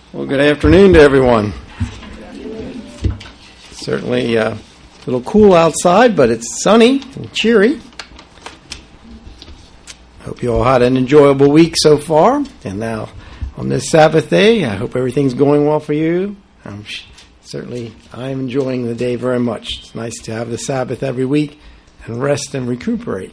Well, good afternoon to everyone. Certainly a little cool outside, but it's sunny and cheery. Hope you all had an enjoyable week so far. And now on this Sabbath day, I hope everything's going well for you. I'm enjoying the day very much. It's nice to have the Sabbath every week and rest and recuperate.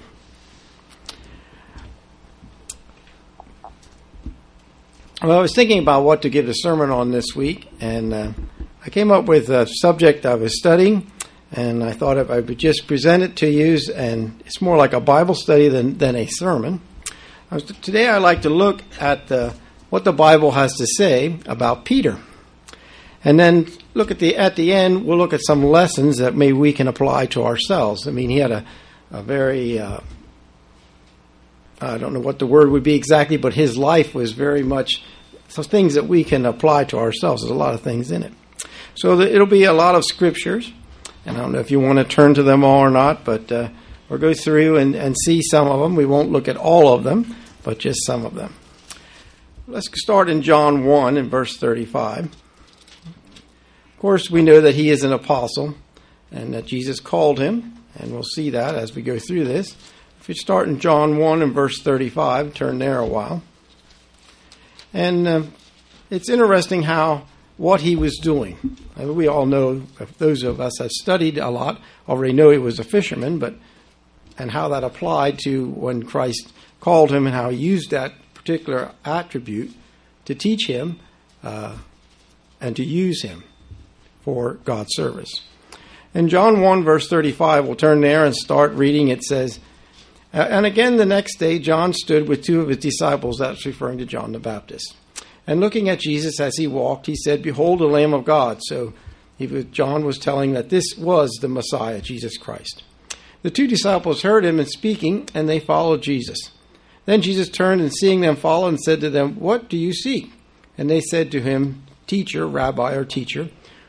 Well, I was thinking about what to give the sermon on this week, and I came up with a subject I was studying, and I thought if I would just present it to you, and it's more like a Bible study than a sermon. Today I'd like to look at what the Bible has to say about Peter. And then look at the end, we'll look at some lessons that maybe we can apply to ourselves. I mean, he had a very, I don't know what the word would be exactly, but his life was very much some things that we can apply to ourselves. There's a lot of things in it. So it'll be a lot of scriptures, and I don't know if you want to turn to them all or not, but we'll go through and see some of them. We won't look at all of them, but just some of them. Let's start in John 1 and verse 35. Of course, we know that he is an apostle and that Jesus called him, and we'll see that as we go through this. If you start in John 1 and verse 35, turn there a while. And it's interesting what he was doing. I mean, we all know, those of us that studied a lot already know he was a fisherman, and how that applied to when Christ called him and how he used that particular attribute to teach him and to use him for God's service. In John 1 verse 35, we'll turn there and start reading. It says, and again the next day John stood with two of his disciples. That's referring to John the Baptist. And looking at Jesus as he walked, he said, "Behold the Lamb of God." So John was telling that this was the Messiah, Jesus Christ. The two disciples heard him and speaking, and they followed Jesus. Then Jesus turned and seeing them follow and said to them, "What do you seek?" And they said to him, "Teacher," rabbi or teacher,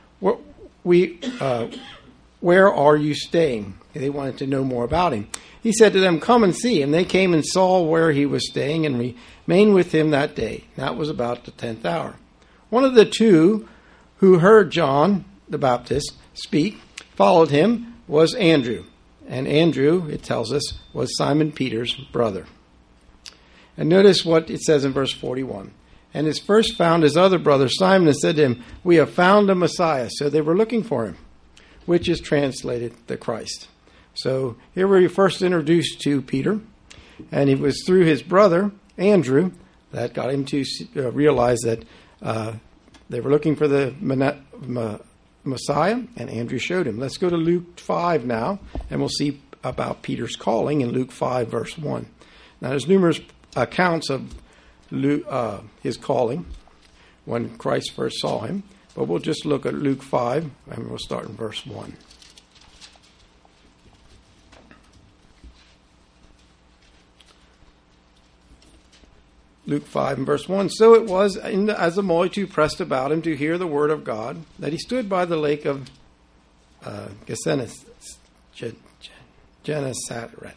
"where are you staying?" They wanted to know more about him. He said to them, "Come and see." And they came and saw where he was staying and remained with him that day. That was about the 10th hour. One of the two who heard John the Baptist speak, followed him, was Andrew. And Andrew, it tells us, was Simon Peter's brother. And notice what it says in verse 41. And his first found his other brother Simon and said to him, "We have found the Messiah." So they were looking for him, which is translated the Christ. So here we're first introduced to Peter, and it was through his brother, Andrew, that got him to realize that they were looking for the Messiah, and Andrew showed him. Let's go to Luke 5 now, and we'll see about Peter's calling in Luke 5, verse 1. Now, there's numerous accounts of his calling when Christ first saw him, but we'll just look at Luke 5, and we'll start in verse 1. Luke 5 and verse 1. So it was, as the multitude pressed about him to hear the word of God, that he stood by the lake of Gennesaret.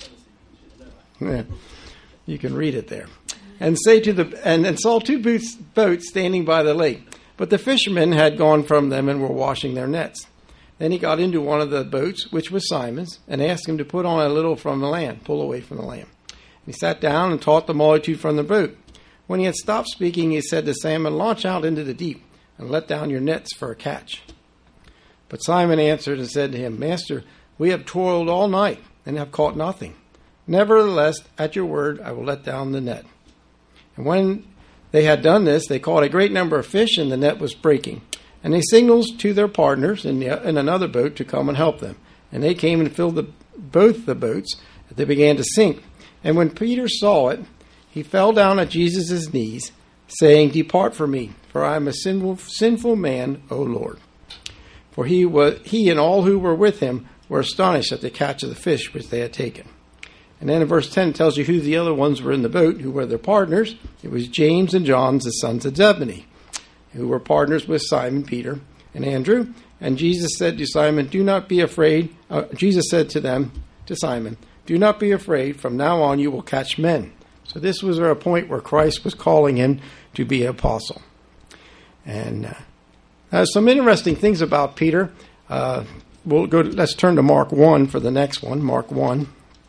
You can read it there. And saw two boats standing by the lake. But the fishermen had gone from them and were washing their nets. Then he got into one of the boats, which was Simon's, and asked him to put on a little from the land, pull away from the land. He sat down and taught the multitude from the boat. When he had stopped speaking, he said to Simon, "Launch out into the deep and let down your nets for a catch." But Simon answered and said to him, "Master, we have toiled all night and have caught nothing. Nevertheless, at your word, I will let down the net." And when they had done this, they caught a great number of fish, and the net was breaking. And they signaled to their partners in another boat to come and help them. And they came and filled both the boats, and they began to sink. And when Peter saw it, he fell down at Jesus' knees, saying, "Depart from me, for I am a sinful man, O Lord." For he and all who were with him were astonished at the catch of the fish which they had taken. And then in verse 10 it tells you who the other ones were in the boat, who were their partners. It was James and John, the sons of Zebedee, who were partners with Simon Peter and Andrew. And Jesus said to Simon, "Do not be afraid." Jesus said to Simon, "Do not be afraid. From now on you will catch men." So this was a point where Christ was calling him to be an apostle. And there's some interesting things about Peter. Let's turn to Mark 1 for the next one, Mark 1.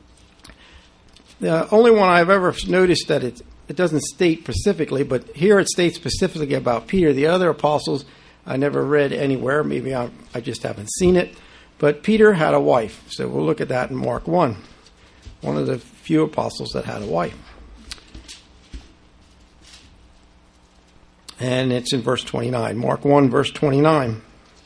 The only one I've ever noticed that it doesn't state specifically, but here it states specifically about Peter. The other apostles I never read anywhere. Maybe I just haven't seen it. But Peter had a wife. So we'll look at that in Mark 1. One of the few apostles that had a wife. And it's in verse 29. Mark 1, verse 29.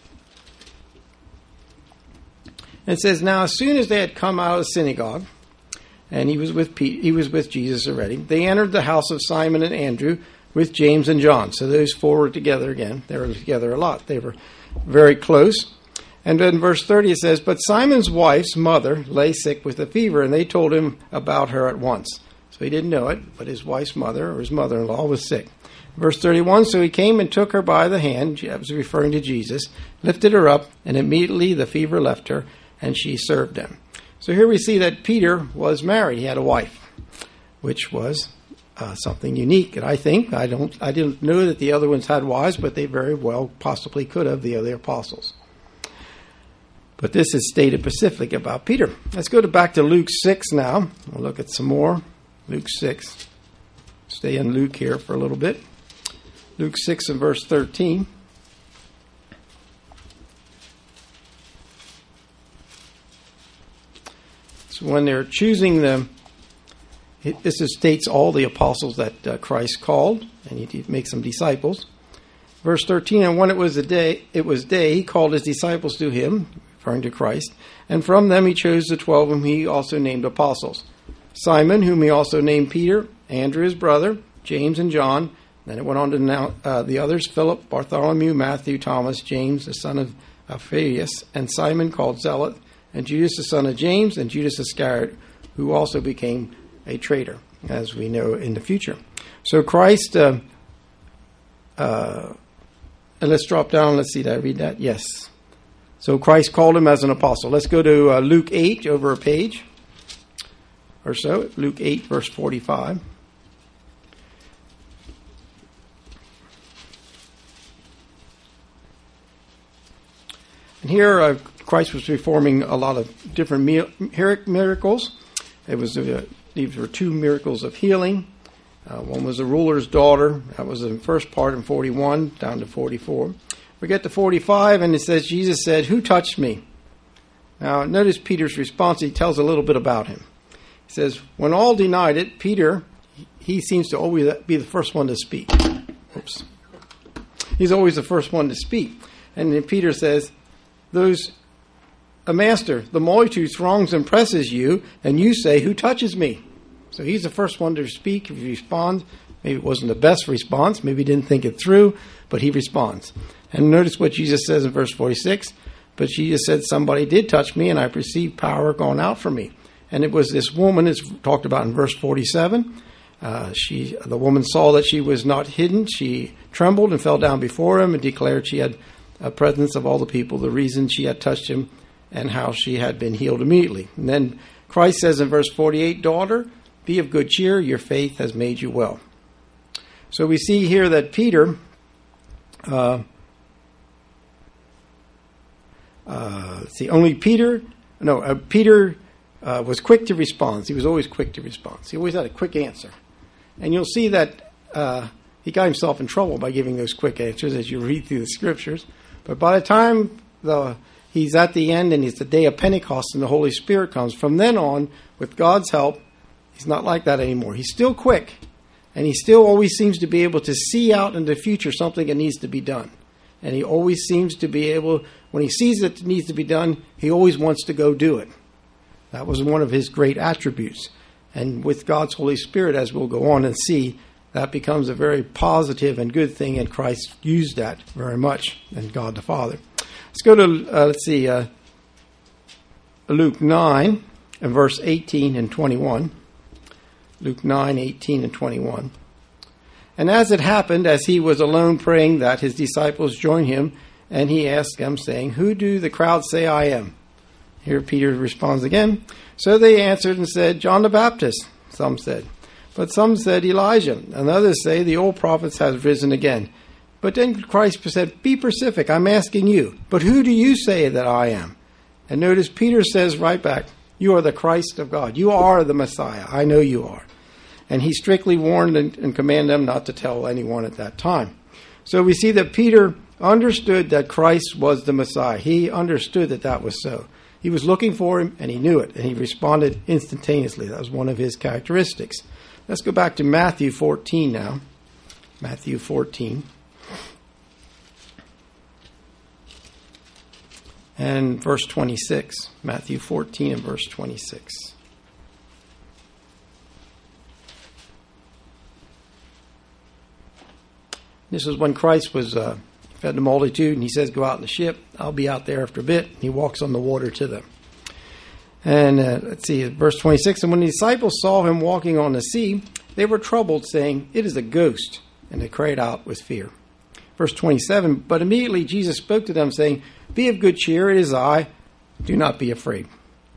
It says, "Now as soon as they had come out of the synagogue, and he was with Jesus already, they entered the house of Simon and Andrew with James and John." So those four were together again. They were together a lot. They were very close. And then verse 30 it says, "But Simon's wife's mother lay sick with a fever, and they told him about her at once." So he didn't know it, but his wife's mother, or his mother-in-law, was sick. Verse 31, "So he came and took her by the hand," I was referring to Jesus, "lifted her up, and immediately the fever left her, and she served them." So here we see that Peter was married. He had a wife, which was something unique. And I think, I didn't know that the other ones had wives, but they very well possibly could have, the other apostles. But this is stated specifically about Peter. Let's go back to Luke 6 now. We'll look at some more. Luke 6. Stay in Luke here for a little bit. Luke 6 and verse 13. So when they're choosing them, this states all the apostles that Christ called, and he makes them disciples. Verse 13, "And when it was day, he called his disciples to him," referring to Christ, "and from them he chose the 12, whom he also named apostles. Simon, whom he also named Peter, Andrew his brother, James and John." Then it went on to now the others: Philip, Bartholomew, Matthew, Thomas, James, the son of Alphaeus, and Simon called Zealot, and Judas the son of James, and Judas Iscariot, who also became a traitor, as we know in the future. So Christ, let's drop down. Let's see, did I read that? Yes. So Christ called him as an apostle. Let's go to Luke 8, over a page or so. Luke 8, verse 45. And here Christ was performing a lot of different miracles. These were two miracles of healing. One was the ruler's daughter. That was the first part in 41 down to 44. We get to 45, and it says, Jesus said, "Who touched me?" Now, notice Peter's response. He tells a little bit about him. He says, when all denied it, Peter, he seems to always be the first one to speak. Oops. He's always the first one to speak. And then Peter says, "Master, the multitude throngs and presses you, and you say, 'Who touches me?'" So he's the first one to speak. If he responds, maybe it wasn't the best response, maybe he didn't think it through, but he responds. And notice what Jesus says in verse 46. "But Jesus said, 'Somebody did touch me, and I perceived power going out from me.'" And it was this woman, it's talked about in verse 47. The woman saw that she was not hidden. She trembled and fell down before him and declared she had a presence of all the people, the reason she had touched him, and how she had been healed immediately. And then Christ says in verse 48, "Daughter, be of good cheer, your faith has made you well." So we see here that Peter, Peter was quick to respond. He was always quick to respond. He always had a quick answer. And you'll see that he got himself in trouble by giving those quick answers as you read through the scriptures. But by the time he's at the end and it's the day of Pentecost and the Holy Spirit comes, from then on, with God's help, he's not like that anymore. He's still quick, and he still always seems to be able to see out in the future something that needs to be done. And he always seems to be able, when he sees that it needs to be done, he always wants to go do it. That was one of his great attributes. And with God's Holy Spirit, as we'll go on and see, that becomes a very positive and good thing, and Christ used that very much, and God the Father. Let's go to, Luke 9 and verse 18 and 21. Luke 9, 18 and 21. "And as it happened, as he was alone praying, that his disciples joined him, and he asked them, saying, 'Who do the crowd say I am?' Here Peter responds again. "So they answered and said, 'John the Baptist,' some said. But some said, 'Elijah.' And others say, 'The old prophets has risen again.' But then Christ said, be specific. I'm asking you. But who do you say that I am? And notice Peter says right back, you are the Christ of God. You are the Messiah. I know you are. And he strictly warned and commanded them not to tell anyone at that time. So we see that Peter understood that Christ was the Messiah. He understood that that was so. He was looking for him, and he knew it, and he responded instantaneously. That was one of his characteristics. Let's go back to Matthew 14 now. Matthew 14. And verse 26. Matthew 14 and verse 26. This is when Christ was fed the multitude, and he says, go out in the ship. I'll be out there after a bit. He walks on the water to them. And let's see, verse 26. And when the disciples saw him walking on the sea, they were troubled, saying, it is a ghost. And they cried out with fear. Verse 27. But immediately Jesus spoke to them, saying, be of good cheer, it is I. Do not be afraid.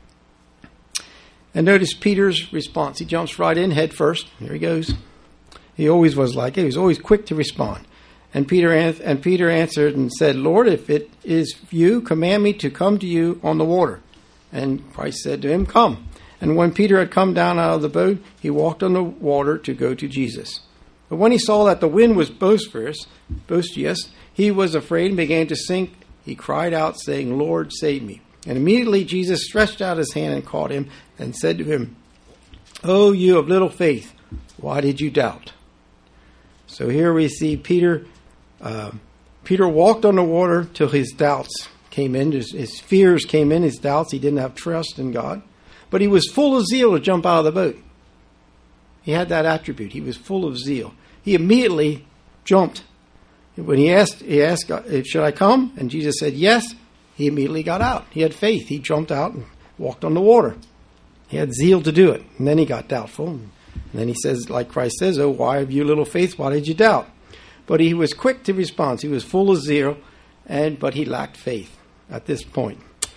And notice Peter's response. He jumps right in head first. Here he goes. He always was like it. He was always quick to respond. And Peter answered and said, Lord, if it is you, command me to come to you on the water. And Christ said to him, come. And when Peter had come down out of the boat, he walked on the water to go to Jesus. But when he saw that the wind was boisterous, he was afraid and began to sink. He cried out, saying, Lord, save me. And immediately Jesus stretched out his hand and caught him and said to him, O you of little faith, why did you doubt? So here we see Peter walked on the water till his doubts came in, his fears came in, his doubts. He didn't have trust in God. But he was full of zeal to jump out of the boat. He had that attribute. He was full of zeal. He immediately jumped. When he asked, should I come? And Jesus said, yes. He immediately got out. He had faith. He jumped out and walked on the water. He had zeal to do it. And then he got doubtful. And then he says, like Christ says, oh, why have you little faith? Why did you doubt? But he was quick to respond. He was full of zeal, but he lacked faith at this point.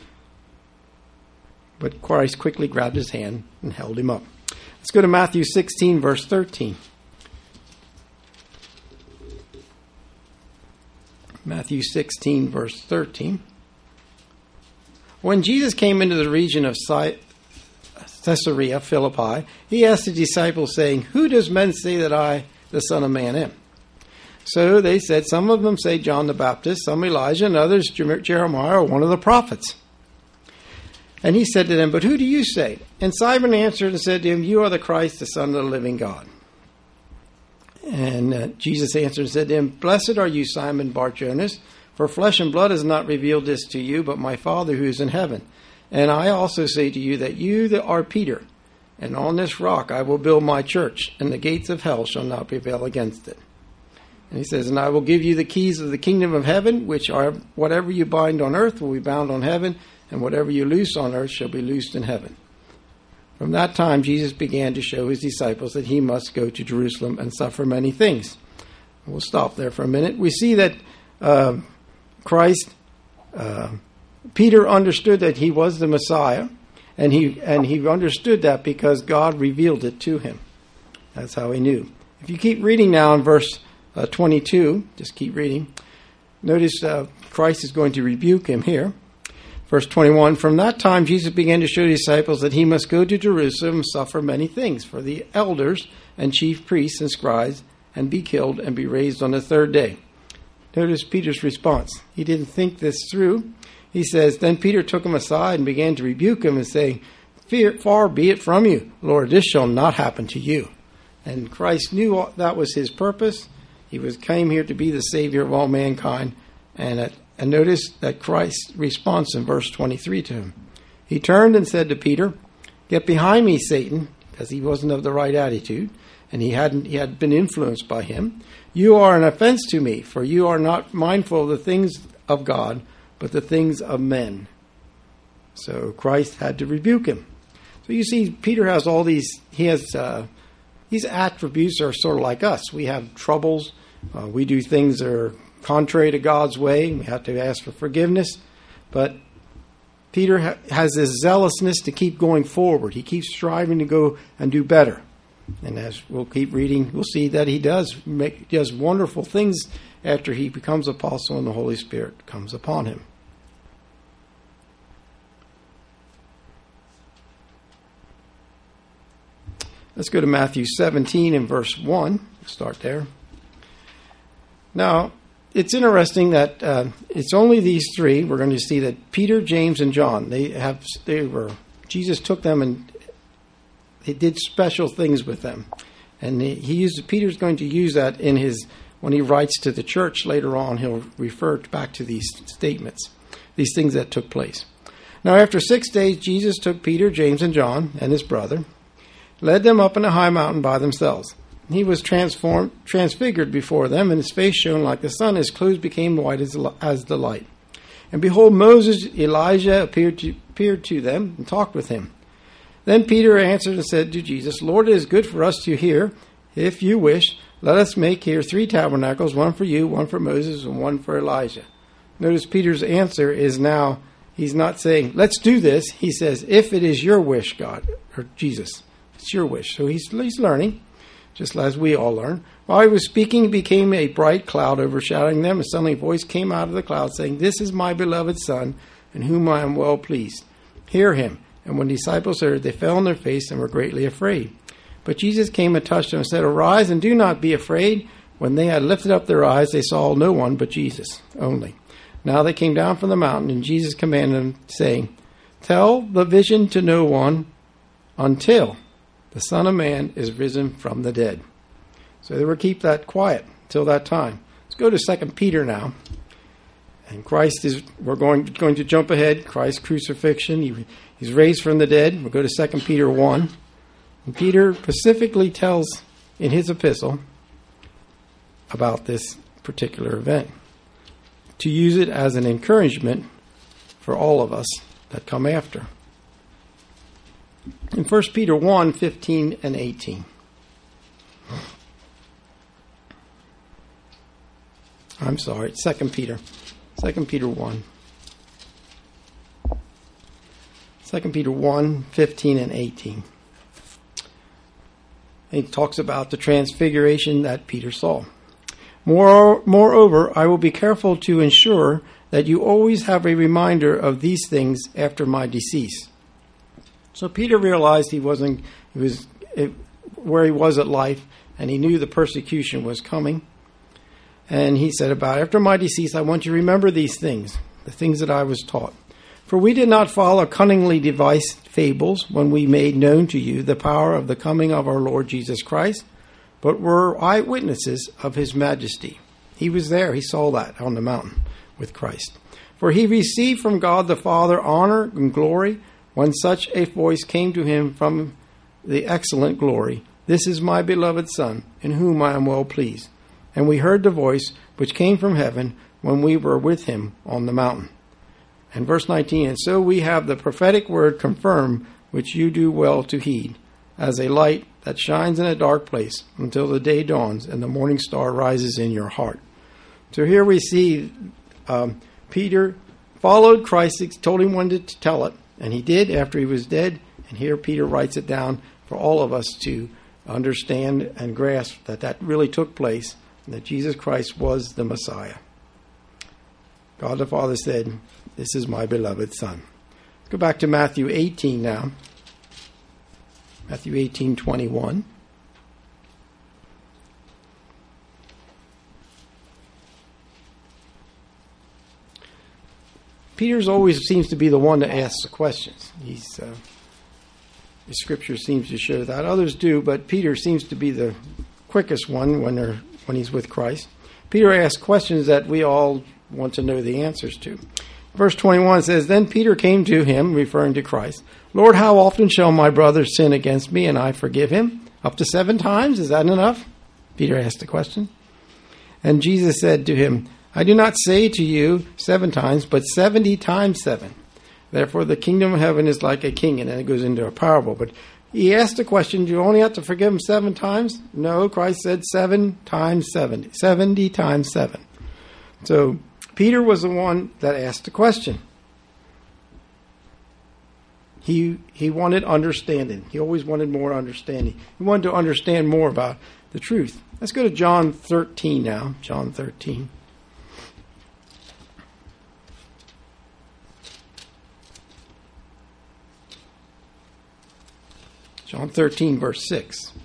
But Christ quickly grabbed his hand and held him up. Let's go to Matthew 16, verse 13. Matthew 16, verse 13. When Jesus came into the region of Caesarea Philippi, he asked the disciples, saying, who does men say that I, the Son of Man, am? So they said, some of them say John the Baptist, some Elijah, and others Jeremiah or one of the prophets. And he said to them, but who do you say? And Simon answered and said to him, you are the Christ, the Son of the living God. And Jesus answered and said to him, blessed are you, Simon Bar-Jonas, for flesh and blood has not revealed this to you, but my Father who is in heaven. And I also say to you that you that are Peter, and on this rock I will build my church, and the gates of hell shall not prevail against it. And he says, and I will give you the keys of the kingdom of heaven, which are whatever you bind on earth will be bound on heaven, and whatever you loose on earth shall be loosed in heaven. From that time, Jesus began to show his disciples that he must go to Jerusalem and suffer many things. We'll stop there for a minute. We see that Peter understood that he was the Messiah, and he understood that because God revealed it to him. That's how he knew. If you keep reading now in verse 22, just keep reading. Notice Christ is going to rebuke him here. Verse 21, from that time Jesus began to show the disciples that he must go to Jerusalem and suffer many things for the elders and chief priests and scribes, and be killed and be raised on the third day. Notice Peter's response. He didn't think this through. He says, then Peter took him aside and began to rebuke him and saying, far be it from you, Lord, this shall not happen to you. And Christ knew that was his purpose. He came here to be the Savior of all mankind. And notice that Christ's response in verse 23 to him. He turned and said to Peter, get behind me, Satan, because he wasn't of the right attitude, and he had been influenced by him. You are an offense to me, for you are not mindful of the things of God, but the things of men. So Christ had to rebuke him. So you see, Peter has all these, these attributes are sort of like us. We have troubles. We do things that are contrary to God's way. We have to ask for forgiveness. But Peter has this zealousness to keep going forward. He keeps striving to go and do better. And as we'll keep reading, we'll see that he does wonderful things after he becomes apostle and the Holy Spirit comes upon him. Let's go to Matthew 17 and verse 1. Start there. Now, it's interesting that it's only these three. We're going to see that Peter, James, and John, Jesus took them and he did special things with them. And Peter's going to use that when he writes to the church later on, he'll refer back to these statements, these things that took place. Now, after 6 days, Jesus took Peter, James, and John, and his brother, led them up in a high mountain by themselves. He was transfigured before them, and his face shone like the sun. His clothes became white as the light. And behold, Moses, Elijah appeared to them and talked with him. Then Peter answered and said to Jesus, Lord, it is good for us to hear. If you wish, let us make here 3 tabernacles, one for you, one for Moses, and one for Elijah. Notice Peter's answer is now, he's not saying, let's do this. He says, if it is your wish, God, or Jesus, it's your wish. So he's learning, just as we all learn. While he was speaking, it became a bright cloud overshadowing them, and suddenly a voice came out of the cloud saying, this is my beloved Son, in whom I am well pleased. Hear him. And when the disciples heard, they fell on their face and were greatly afraid. But Jesus came and touched them and said, arise and do not be afraid. When they had lifted up their eyes, they saw no one but Jesus only. Now they came down from the mountain, and Jesus commanded them, saying, tell the vision to no one until the Son of Man is risen from the dead. So they will keep that quiet until that time. Let's go to 2 Peter now. And we're going to jump ahead. Christ's crucifixion. He's raised from the dead. We'll go to 2 Peter 1. And Peter specifically tells in his epistle about this particular event, to use it as an encouragement for all of us that come after. In 1 Peter 1, 15 and 18. I'm sorry, 2 Peter 1. 2 Peter 1, 15 and 18. He talks about the transfiguration that Peter saw. Moreover, I will be careful to ensure that you always have a reminder of these things after my decease. So Peter realized he was where he was at life, and he knew the persecution was coming. And he said after my decease, I want you to remember these things, the things that I was taught. For we did not follow cunningly devised fables when we made known to you the power of the coming of our Lord Jesus Christ, but were eyewitnesses of his majesty. He was there. He saw that on the mountain with Christ. For he received from God the Father honor and glory when such a voice came to him from the excellent glory. This is my beloved Son, in whom I am well pleased. And we heard the voice which came from heaven when we were with him on the mountain. And verse 19, and so we have the prophetic word confirmed, which you do well to heed, as a light that shines in a dark place until the day dawns and the morning star rises in your heart. So here we see Peter followed Christ, told him when to tell it, and he did after he was dead. And here Peter writes it down for all of us to understand and grasp that really took place, and that Jesus Christ was the Messiah. God the Father said, this is my beloved Son. Let's go back to Matthew 18 now. Matthew 18:21. Peter's always seems to be the one to ask the questions. The scripture seems to show that. Others do, but Peter seems to be the quickest one when he's with Christ. Peter asks questions that we all want to know the answers to. Verse 21 says, then Peter came to him, referring to Christ. Lord, how often shall my brother sin against me and I forgive him? Up to 7 times? Is that enough? Peter asked the question. And Jesus said to him, I do not say to you 7 times, but 70 times 7. Therefore the kingdom of heaven is like a king. And then it goes into a parable. But he asked the question, do you only have to forgive him 7 times? No, Christ said 7 times 70. 70 times 7. So Peter was the one that asked the question. He wanted understanding. He always wanted more understanding. He wanted to understand more about the truth. Let's go to John 13 now. John 13. John 13, verse 6.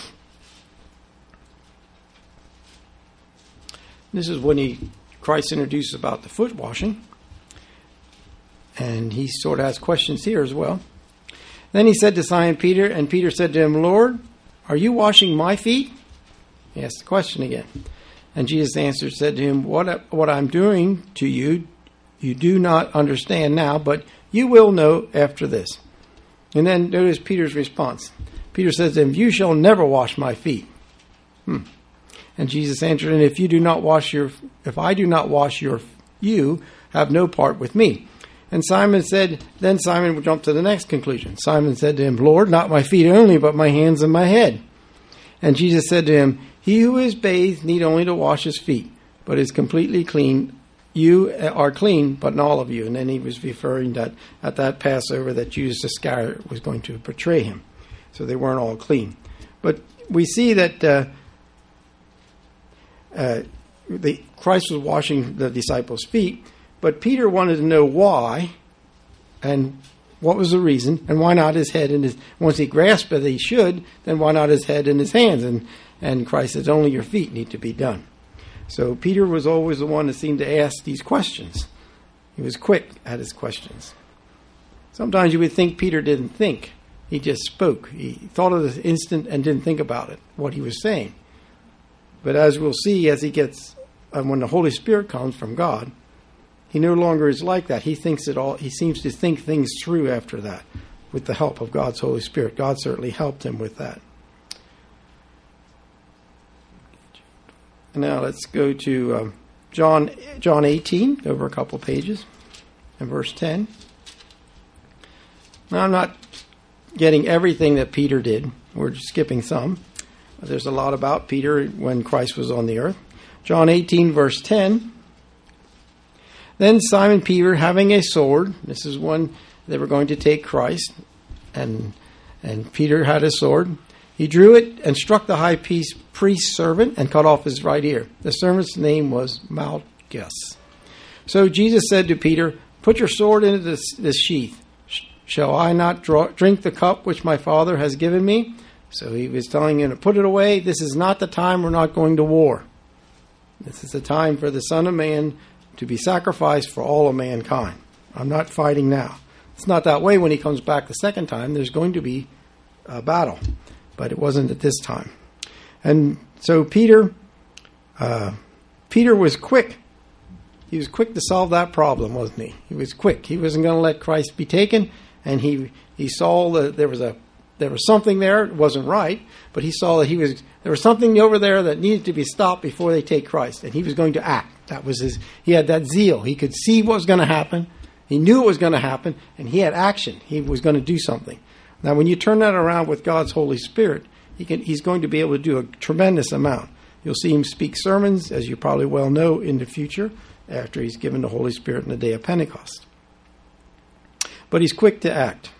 This is when Christ introduces about the foot washing. And he sort of has questions here as well. Then he said to Simon Peter, and Peter said to him, Lord, are you washing my feet? He asked the question again. And Jesus answered, said to him, what I'm doing to you, you do not understand now, but you will know after this. And then notice Peter's response. Peter says to him, you shall never wash my feet. And Jesus answered, and if I do not wash you have no part with me. And Simon would jump to the next conclusion. Simon said to him, Lord, not my feet only, but my hands and my head. And Jesus said to him, he who is bathed need only to wash his feet, but is completely clean. You are clean, but not all of you. And then he was referring that at that Passover that Judas Iscariot was going to betray him. So they weren't all clean. But we see that Christ was washing the disciples' feet, but Peter wanted to know why and what was the reason, and why not his head and his. Once he grasped that he should, then why not his head and his hands? And Christ says, only your feet need to be done. So Peter was always the one that seemed to ask these questions. He was quick at his questions. Sometimes you would think Peter didn't think. He just spoke. He thought of the instant and didn't think about it, what he was saying. But as we'll see, as he gets, when the Holy Spirit comes from God, he no longer is like that. He thinks it all. He seems to think things through after that, with the help of God's Holy Spirit. God certainly helped him with that. And now let's go to John 18, over a couple pages, and verse 10. Now I'm not getting everything that Peter did. We're skipping some. There's a lot about Peter when Christ was on the earth. John 18, verse 10. Then Simon Peter, having a sword, this is when they were going to take Christ, and Peter had a sword. He drew it and struck the high priest's servant and cut off his right ear. The servant's name was Malchus. So Jesus said to Peter, put your sword into this sheath. Shall I not drink the cup which my Father has given me? So he was telling him to put it away. This is not the time. We're not going to war. This is the time for the Son of Man to be sacrificed for all of mankind. I'm not fighting now. It's not that way when he comes back the second time. There's going to be a battle. But it wasn't at this time. And so Peter was quick. He was quick to solve that problem, wasn't he? He was quick. He wasn't going to let Christ be taken. And he saw that there was something there. It wasn't right, but he saw that there was something over there that needed to be stopped before they take Christ, and he was going to act. That was he had that zeal. He could see what was going to happen. He knew it was going to happen, and he had action. He was going to do something. Now, when you turn that around with God's Holy Spirit, he's going to be able to do a tremendous amount. You'll see him speak sermons, as you probably well know, in the future, after he's given the Holy Spirit in the day of Pentecost. But he's quick to act.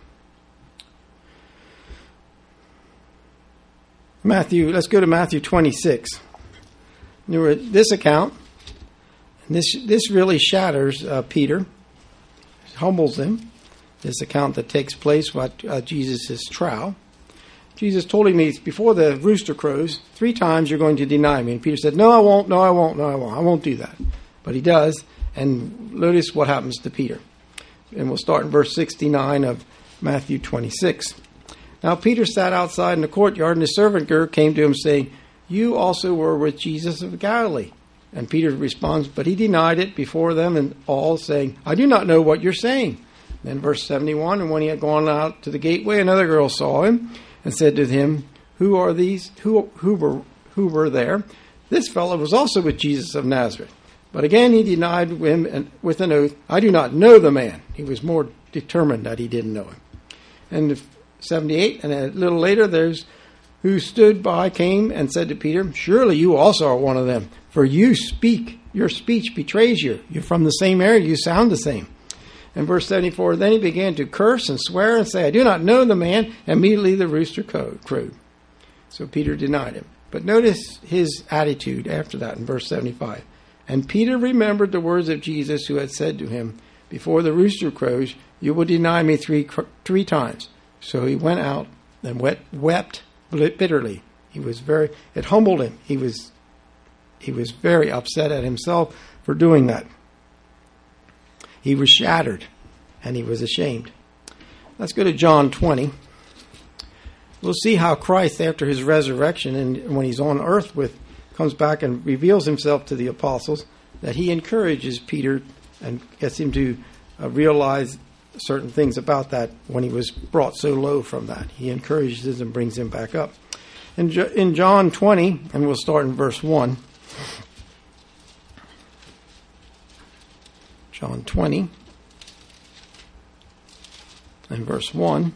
Let's go to Matthew 26. This account, and this really shatters Peter, humbles him. This account that takes place at Jesus' trial. Jesus told him before the rooster crows, 3 times you're going to deny me. And Peter said, no, I won't, no, I won't, no, I won't. I won't do that. But he does. And notice what happens to Peter. And we'll start in verse 69 of Matthew 26. Now Peter sat outside in the courtyard, and the servant girl came to him, saying, you also were with Jesus of Galilee. And Peter responds, but he denied it before them and all, saying, I do not know what you're saying. Then verse 71, and when he had gone out to the gateway, another girl saw him and said to him, who are these? Who were there? This fellow was also with Jesus of Nazareth. But again he denied him with an oath, I do not know the man. He was more determined that he didn't know him. And 78, and a little later, there's who stood by came and said to Peter, surely you also are one of them, for your speech betrays you. You're from the same area, you sound the same. And verse 74, then he began to curse and swear and say, I do not know the man. Immediately the rooster crowed. So Peter denied him. But notice his attitude after that in verse 75. And Peter remembered the words of Jesus, who had said to him, before the rooster crows, you will deny me three times. So he went out and wept bitterly. It humbled him. He was very upset at himself for doing that. He was shattered, and he was ashamed. Let's go to John 20. We'll see how Christ, after his resurrection, and when he's on earth comes back and reveals himself to the apostles, that he encourages Peter and gets him to realize certain things about that when he was brought so low from that. He encourages and brings him back up. In John 20, and we'll start in verse 1. John 20 and verse 1.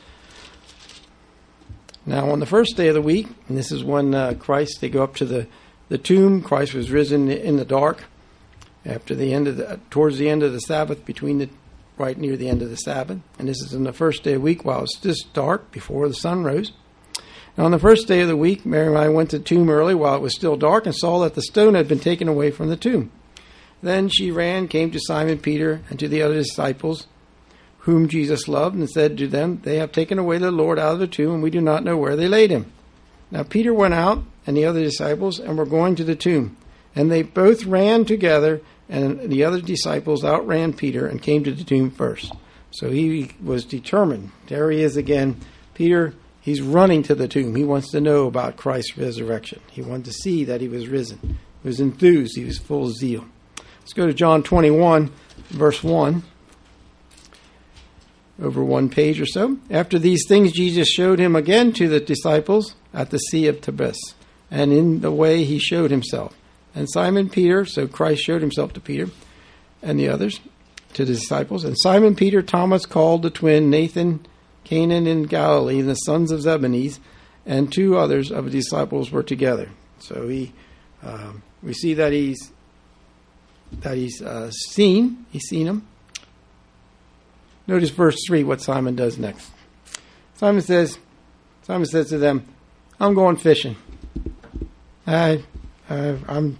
Now on the first day of the week, and this is when they go up to the tomb. Christ was risen in the dark towards the end of the Sabbath, right near the end of the Sabbath. And this is in the first day of the week while it's just dark before the sun rose. Now on the first day of the week, Mary and I went to the tomb early while it was still dark and saw that the stone had been taken away from the tomb. Then she came to Simon Peter and to the other disciples whom Jesus loved, and said to them, "They have taken away the Lord out of the tomb, and we do not know where they laid him." Now Peter went out, and the other disciples, and were going to the tomb. And they both ran together, and the other disciples outran Peter and came to the tomb first. So he was determined. There he is again. Peter, he's running to the tomb. He wants to know about Christ's resurrection. He wanted to see that he was risen. He was enthused. He was full of zeal. Let's go to John 21, verse 1. Over one page or so. After these things, Jesus showed him again to the disciples at the Sea of Tiberias, and in the way he showed himself. And Simon Peter, so Christ showed himself to Peter and the others, to the disciples. And Simon Peter, Thomas called the twin, Nathan, Canaan in Galilee, the sons of Zebedee, and two others of the disciples were together. So we see that he's seen him. Notice verse 3, what Simon does next. Simon says to them, "I'm going fishing." I'm going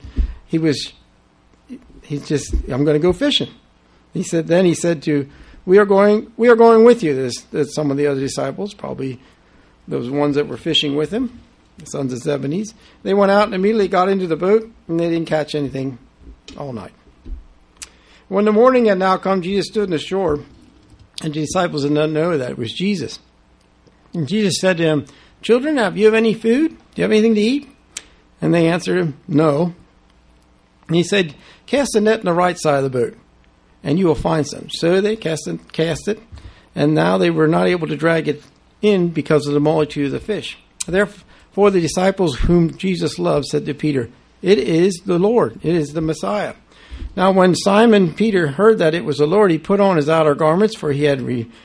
to go fishing. He said, we are going with you. There's some of the other disciples, probably those ones that were fishing with him, the sons of Zebedee. They went out and immediately got into the boat, and they didn't catch anything all night. When the morning had now come, Jesus stood on the shore, and the disciples did not know that it was Jesus. And Jesus said to them, "Children, have you any food? Do you have anything to eat?" And they answered him, "No." And he said, "Cast the net on the right side of the boat, and you will find some." So they cast it, and now they were not able to drag it in because of the multitude of the fish. Therefore the disciples whom Jesus loved said to Peter, "It is the Lord, it is the Messiah." Now when Simon Peter heard that it was the Lord, he put on his outer garments, for he had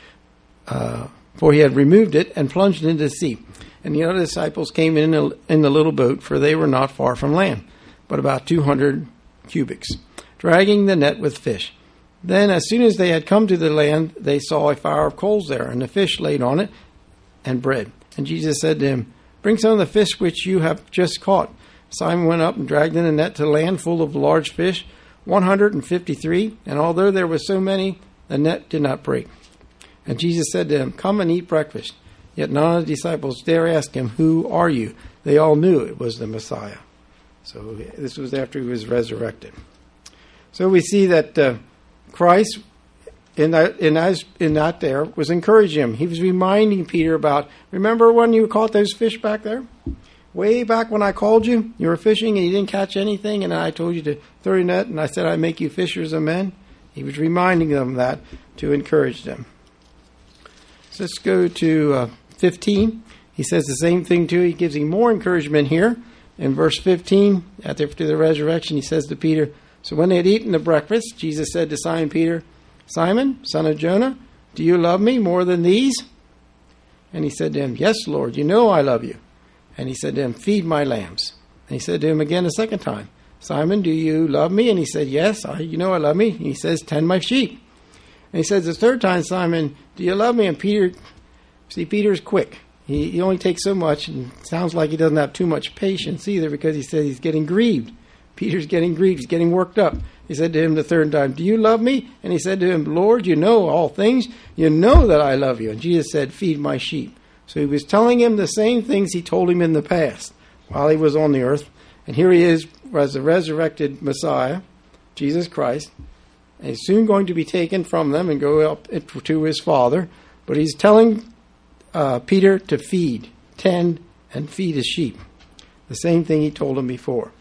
removed it, and plunged into the sea. And the other disciples came in the little boat, for they were not far from land, but about 200 cubits, dragging the net with fish. Then as soon as they had come to the land, they saw a fire of coals there, and the fish laid on it, and bread. And Jesus said to him, "Bring some of the fish which you have just caught." Simon went up and dragged in a net to land full of large fish, 153, and although there were so many, the net did not break. And Jesus said to them, "Come and eat breakfast." Yet none of the disciples dare ask him, "Who are you?" They all knew it was the Messiah. So this was after he was resurrected. So we see that Christ, in that there, was encouraging him. He was reminding Peter about, remember when you caught those fish back there? Way back when I called you, you were fishing and you didn't catch anything, and I told you to throw your net, and I said I'd make you fishers of men. He was reminding them that to encourage them. So let's go to 15. He says the same thing too. He gives him more encouragement here. In verse 15, after the resurrection, he says to Peter, "So when they had eaten the breakfast, Jesus said to Simon Peter, 'Simon, son of Jonah, do you love me more than these?' And he said to him, 'Yes, Lord, you know I love you.' And he said to him, 'Feed my lambs.' And he said to him again a second time, 'Simon, do you love me?' And he said, 'Yes, you know I love me.' And he says, 'Tend my sheep.' And he says the third time, 'Simon, do you love me?' And Peter's quick. He only takes so much, and it sounds like he doesn't have too much patience either, because he says he's getting grieved. Peter's getting grieved. He's getting worked up. He said to him the third time, 'Do you love me?' And he said to him, 'Lord, you know all things. You know that I love you.' And Jesus said, 'Feed my sheep.' So he was telling him the same things he told him in the past while he was on the earth. And here he is as the resurrected Messiah, Jesus Christ. And he's soon going to be taken from them and go up to his Father. But he's telling Peter to tend, and feed his sheep. The same thing he told him before.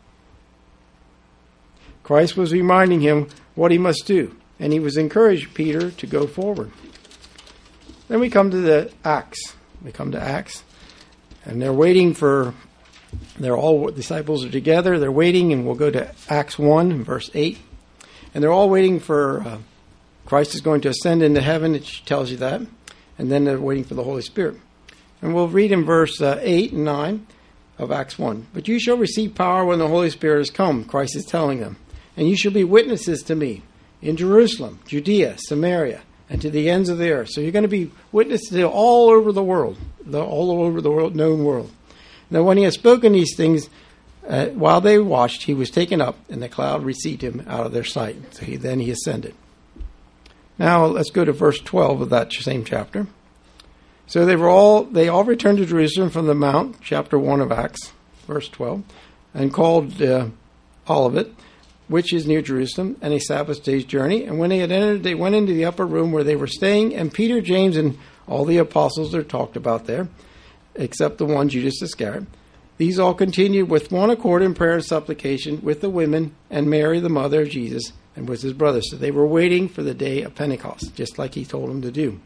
Christ was reminding him what he must do. And he was encouraging Peter to go forward. Then we come to the Acts. We come to Acts. And they're waiting for... all disciples are together. They're waiting, and we'll go to Acts 1, verse 8. And they're all waiting for Christ is going to ascend into heaven. It tells you that. And then they're waiting for the Holy Spirit. And we'll read in verse 8 and 9 of Acts 1. But you shall receive power when the Holy Spirit has come, Christ is telling them. And you shall be witnesses to me in Jerusalem, Judea, Samaria, and to the ends of the earth. So you're going to be witnesses to all over the world, known world. Now when he had spoken these things, while they watched, he was taken up, and the cloud received him out of their sight. So then he ascended. Now let's go to verse 12 of that same chapter. So they all returned to Jerusalem from the mount, chapter 1 of Acts, verse 12, and called Olivet, which is near Jerusalem, and a Sabbath day's journey. And when they had entered, they went into the upper room where they were staying, and Peter, James, and all the apostles are talked about there, except the one, Judas Iscariot. These all continued with one accord in prayer and supplication with the women and Mary, the mother of Jesus, and with his brothers. So they were waiting for the day of Pentecost, just like he told them to do.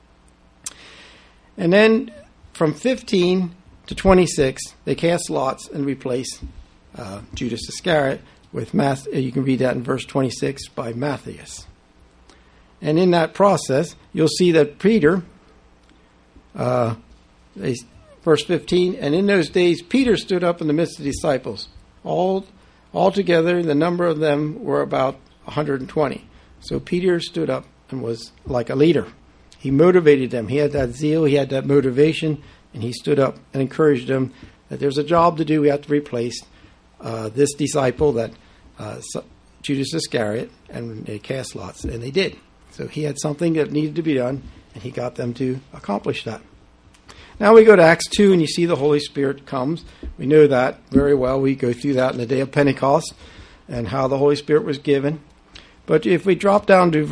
And then from 15 to 26, they cast lots and replaced Judas Iscariot with you can read that in verse 26 by Matthias. And in that process, you'll see that Peter, verse 15, and in those days Peter stood up in the midst of the disciples. Altogether, the number of them were about 120. So Peter stood up and was like a leader. He motivated them. He had that zeal, he had that motivation, and he stood up and encouraged them that there's a job to do. We have to replace this disciple, that Judas Iscariot, and they cast lots, and they did. So he had something that needed to be done, and he got them to accomplish that. Now we go to Acts 2, and you see the Holy Spirit comes. We know that very well. We go through that in the day of Pentecost and how the Holy Spirit was given. But if we drop down to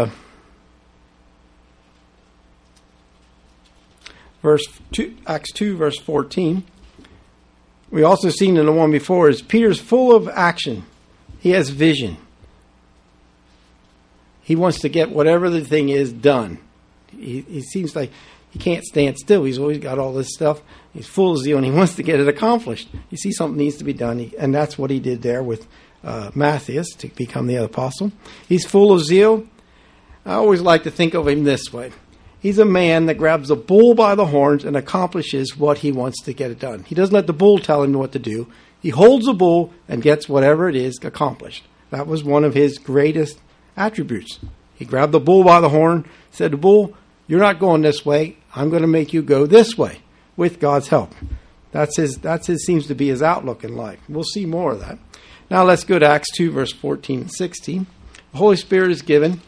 Acts 2, verse 14, we also seen in the one before is Peter's full of action. He has vision. He wants to get whatever the thing is done. He seems like he can't stand still. He's always got all this stuff. He's full of zeal, and he wants to get it accomplished. You see something needs to be done, and that's what he did there with Matthias to become the apostle. He's full of zeal. I always like to think of him this way. He's a man that grabs a bull by the horns and accomplishes what he wants to get it done. He doesn't let the bull tell him what to do. He holds the bull and gets whatever it is accomplished. That was one of his greatest attributes. He grabbed the bull by the horn, said to the bull, "You're not going this way. I'm going to make you go this way with God's help." That's seems to be his outlook in life. We'll see more of that. Now let's go to Acts 2, verse 14 and 16. The Holy Spirit is given,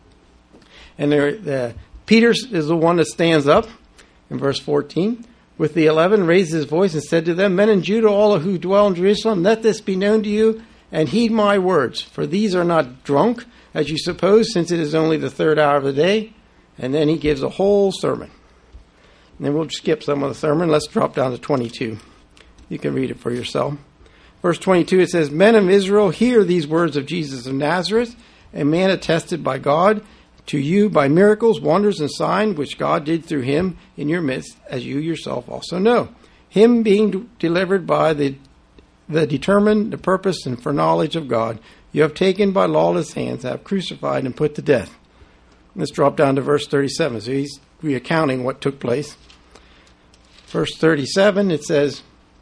and Peter is the one that stands up in verse 14. With the 11, raised his voice and said to them, "Men in Judah, all who dwell in Jerusalem, let this be known to you, and heed my words. For these are not drunk, as you suppose, since it is only the third hour of the day." And then he gives a whole sermon. And then we'll skip some of the sermon. Let's drop down to 22. You can read it for yourself. Verse 22, it says, "Men of Israel, hear these words of Jesus of Nazareth, a man attested by God to you by miracles, wonders, and signs, which God did through him in your midst, as you yourself also know. Him being delivered by the determined, the purpose, and foreknowledge of God, you have taken by lawless hands, have crucified and put to death." Let's drop down to verse 37. So he's recounting what took place. Verse 37, it says,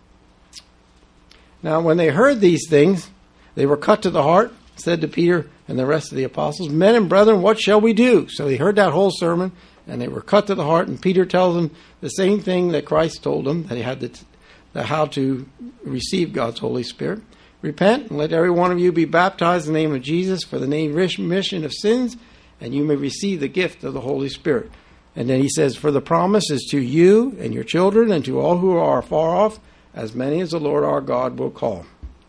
"Now when they heard these things, they were cut to the heart, said to Peter and the rest of the apostles, 'Men and brethren, what shall we do?'" So they heard that whole sermon, and they were cut to the heart, and Peter tells them the same thing that Christ told them, that he had how to receive God's Holy Spirit. "Repent, and let every one of you be baptized in the name of Jesus for the remission of sins, and you may receive the gift of the Holy Spirit." And then he says, for the promise is to you and your children and to all who are far off, as many as the Lord our God will call.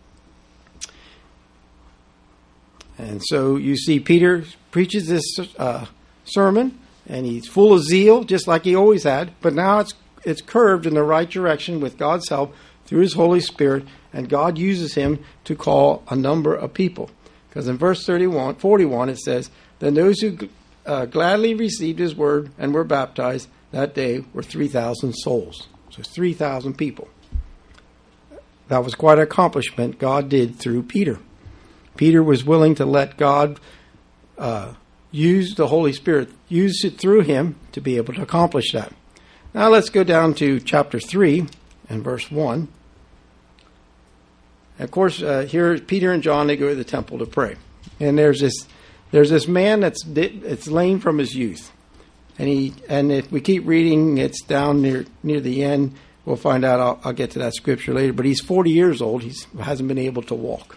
And so you see Peter preaches this sermon, and he's full of zeal, just like he always had. But now it's curved in the right direction with God's help through his Holy Spirit, and God uses him to call a number of people. Because in verse 41, it says, then those who gladly received his word and were baptized that day were 3,000 souls. So 3,000 people. That was quite an accomplishment God did through Peter. Peter was willing to let God use the Holy Spirit, use it through him to be able to accomplish that. Now let's go down to chapter 3 and verse 1. And of course, here Peter and John, they go to the temple to pray. And there's this man that's lame from his youth. And if we keep reading, it's down near the end. We'll find out. I'll get to that scripture later. But he's 40 years old. He hasn't been able to walk.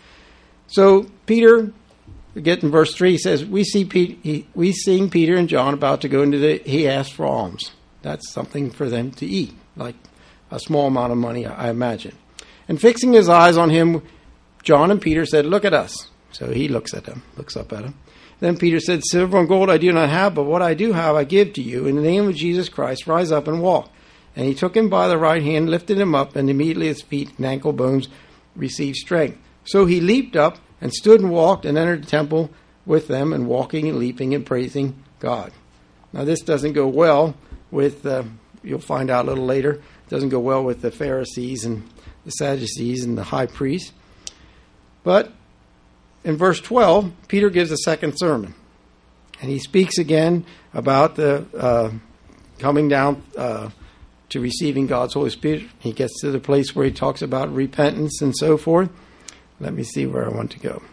So Peter, get in verse 3, he says, we seeing Peter and John about to go into he asked for alms. That's something for them to eat, like a small amount of money, I imagine. And fixing his eyes on him, John and Peter said, look at us. So he looks up at him. Then Peter said, silver and gold I do not have, but what I do have I give to you. In the name of Jesus Christ, rise up and walk. And he took him by the right hand, lifted him up, and immediately his feet and ankle bones received strength. So he leaped up and stood and walked and entered the temple with them, and walking and leaping and praising God. Now this doesn't go well with, you'll find out a little later, it doesn't go well with the Pharisees and the Sadducees and the high priest. But in verse 12, Peter gives a second sermon. And he speaks again about the coming down to receiving God's Holy Spirit. He gets to the place where he talks about repentance and so forth. Let me see where I want to go.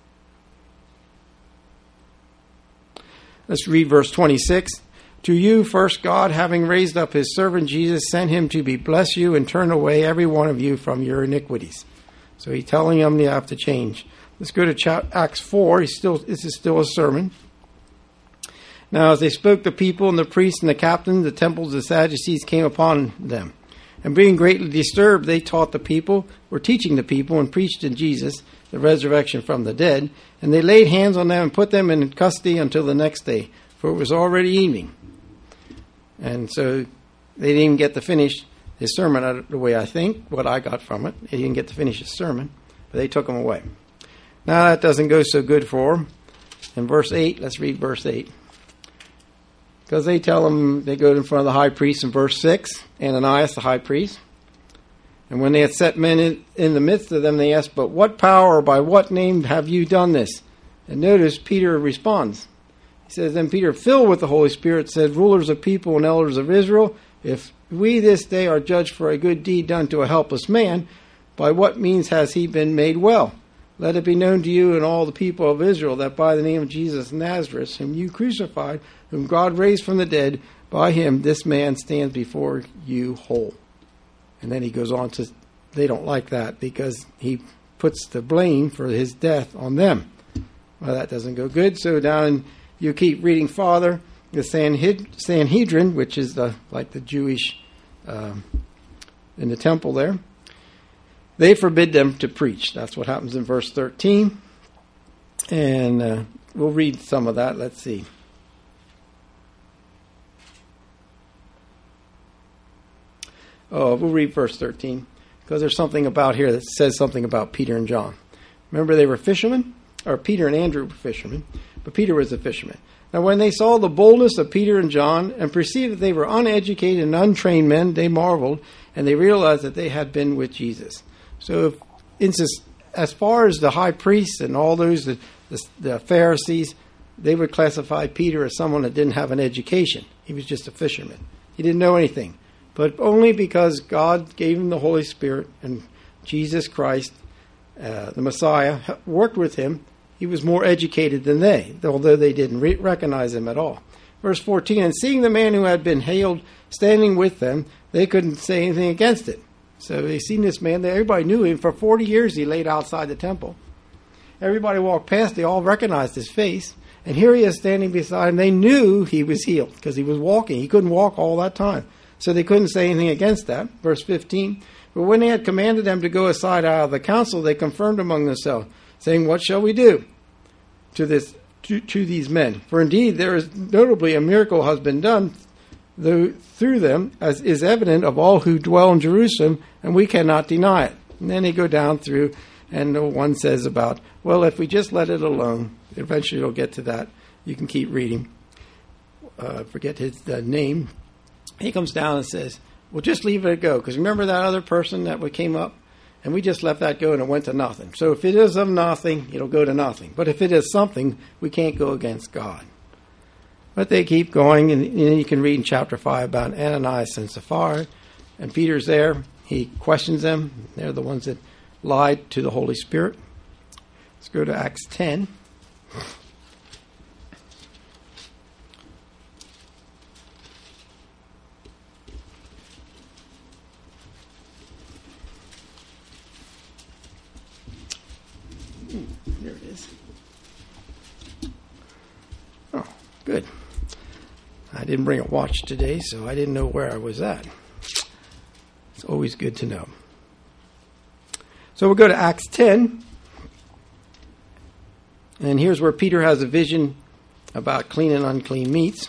Let's read verse 26. To you first God, having raised up his servant Jesus, sent him to bless you and turn away every one of you from your iniquities. So he's telling them they have to change. Let's go to Acts 4. This is still a sermon. Now as they spoke, the people and the priests and the captains, the temples, the Sadducees came upon them. And being greatly disturbed, they taught the people, were teaching the people, and preached in Jesus, the resurrection from the dead. And they laid hands on them and put them in custody until the next day, for it was already evening. And so they didn't even get to finish his sermon the way I think, what I got from it. He didn't get to finish his sermon, but they took him away. Now that doesn't go so good for him. In verse 8, let's read verse 8. Because they tell him, they go in front of the high priest in verse 6, Ananias the high priest. And when they had set men in the midst of them, they asked, but what power or by what name have you done this? And notice Peter responds. He says, then Peter, filled with the Holy Spirit, said, rulers of people and elders of Israel, if we this day are judged for a good deed done to a helpless man, by what means has he been made well? Let it be known to you and all the people of Israel that by the name of Jesus of Nazareth, whom you crucified, whom God raised from the dead, by him this man stands before you whole. And then he goes on to, they don't like that because he puts the blame for his death on them. Well, that doesn't go good. So down, you keep reading farther, the Sanhedrin, which is like the Jewish in the temple there. They forbid them to preach. That's what happens in verse 13. And we'll read some of that. Let's see. We'll read verse 13. Because there's something about here that says something about Peter and John. Remember they were fishermen? Or Peter and Andrew were fishermen. But Peter was a fisherman. Now when they saw the boldness of Peter and John and perceived that they were uneducated and untrained men, they marveled. And they realized that they had been with Jesus. So, as far as the high priests and all those, the Pharisees, they would classify Peter as someone that didn't have an education. He was just a fisherman. He didn't know anything. But only because God gave him the Holy Spirit and Jesus Christ, the Messiah, worked with him, he was more educated than they, although they didn't recognize him at all. Verse 14, and seeing the man who had been hailed standing with them, they couldn't say anything against it. So they seen this man. Everybody knew him. For 40 years he laid outside the temple. Everybody walked past. They all recognized his face. And here he is standing beside him. They knew he was healed because he was walking. He couldn't walk all that time. So they couldn't say anything against that. Verse 15. But when they had commanded them to go aside out of the council, they confirmed among themselves, saying, what shall we do to these men? For indeed there is notably a miracle has been done through them, as is evident of all who dwell in Jerusalem, and we cannot deny it. And then they go down through, and one says about, well, if we just let it alone, eventually it'll get to that. You can keep reading. Forget his name. He comes down and says, well, just leave it go. Because remember that other person that came up? And we just let that go and it went to nothing. So if it is of nothing, it'll go to nothing. But if it is something, we can't go against God. But they keep going. And you can read in chapter 5 about Ananias and Sapphira. And Peter's there. He questions them. They're the ones that lied to the Holy Spirit. Let's go to Acts 10. There it is. Oh, good. I didn't bring a watch today, so I didn't know where I was at. It's always good to know. So we'll go to Acts 10. And here's where Peter has a vision about clean and unclean meats.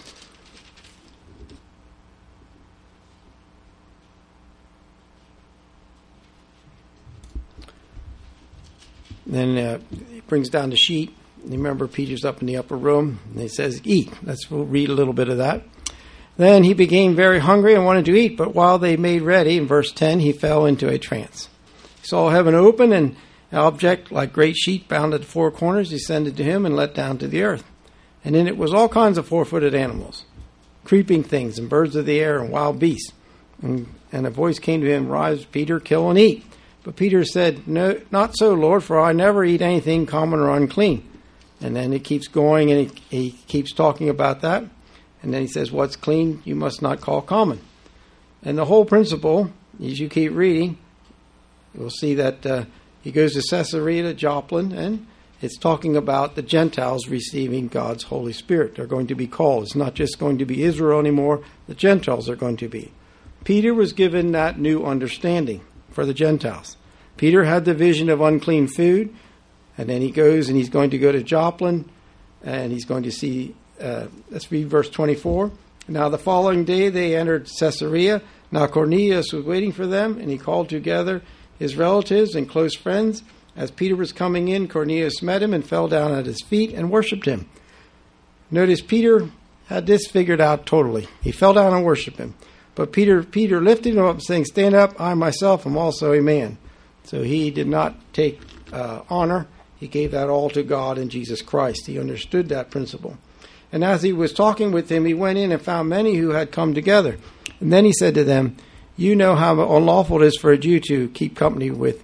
Then he brings down the sheet. Remember, Peter's up in the upper room, and he says, eat. We'll read a little bit of that. Then he became very hungry and wanted to eat, but while they made ready, in verse 10, he fell into a trance. He saw heaven open, and an object like great sheet bound at the four corners descended to him and let down to the earth. And in it was all kinds of four-footed animals, creeping things, and birds of the air, and wild beasts. And a voice came to him, rise, Peter, kill and eat. But Peter said, no, not so, Lord, for I never eat anything common or unclean. And then he keeps going, and he keeps talking about that. And then he says, what's clean, you must not call common. And the whole principle, as you keep reading, you'll see that he goes to Caesarea to Joplin, and it's talking about the Gentiles receiving God's Holy Spirit. They're going to be called. It's not just going to be Israel anymore. The Gentiles are going to be. Peter was given that new understanding for the Gentiles. Peter had the vision of unclean food, and then he goes and he's going to go to Joplin, and he's going to see, let's read verse 24. Now the following day they entered Caesarea. Now Cornelius was waiting for them, and he called together his relatives and close friends. As Peter was coming in, Cornelius met him and fell down at his feet and worshipped him. Notice Peter had this figured out totally. He fell down and worshipped him. But Peter lifted him up, saying, stand up, I myself am also a man. So he did not take honor. He gave that all to God and Jesus Christ. He understood that principle. And as he was talking with them, he went in and found many who had come together. And then he said to them, you know how unlawful it is for a Jew to keep company with,